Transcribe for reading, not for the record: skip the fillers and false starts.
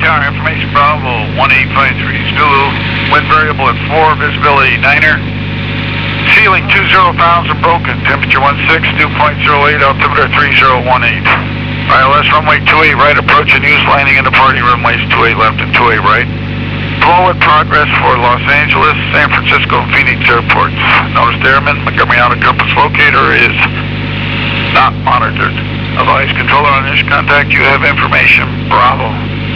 tower, information Bravo, 1853 Zulu, wind variable at 4, visibility 9er, ceiling 20,000 broken, temperature 16, dew point 08, altimeter 3018. ILS runway 28 right, approaching use, landing in departing runways 28 left and 28 right. Forward progress for Los Angeles, San Francisco, and Phoenix airports. Notice airman, Montgomery Outer Compass locator is not monitored. Advise controller on initial contact, you have information, Bravo.